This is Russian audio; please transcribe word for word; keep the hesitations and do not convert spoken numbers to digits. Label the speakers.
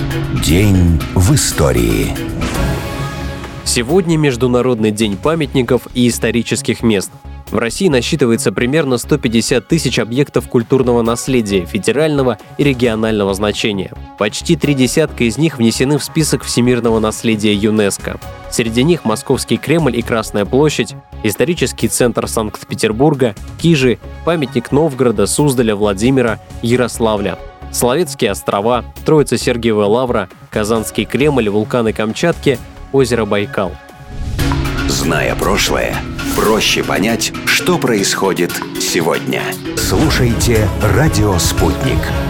Speaker 1: День в истории.
Speaker 2: Сегодня Международный день памятников и исторических мест. В России насчитывается примерно сто пятьдесят тысяч объектов культурного наследия федерального и регионального значения. Почти три десятка из них внесены в список всемирного наследия ЮНЕСКО. Среди них Московский Кремль и Красная площадь, исторический центр Санкт-Петербурга, Кижи, памятник Новгорода, Суздаля, Владимира, Ярославля, Соловецкие острова, Троице-Сергиевая лавра, Казанский Кремль, вулканы Камчатки, озеро Байкал.
Speaker 1: Зная прошлое, проще понять, что происходит сегодня. Слушайте «Радио Спутник».